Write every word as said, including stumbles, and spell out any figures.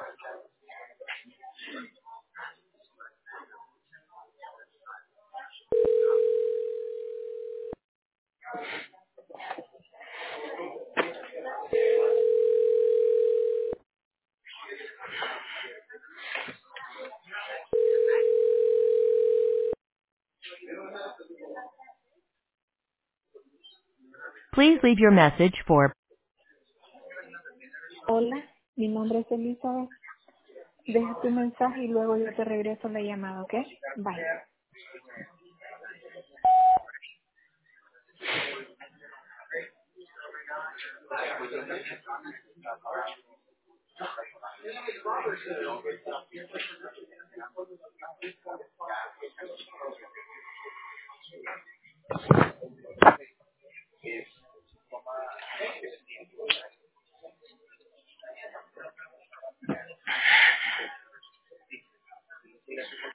Please leave your message for Hola, mi nombre es Elizabeth. Deja tu mensaje y luego yo te regreso la llamada, ¿ok? Bye.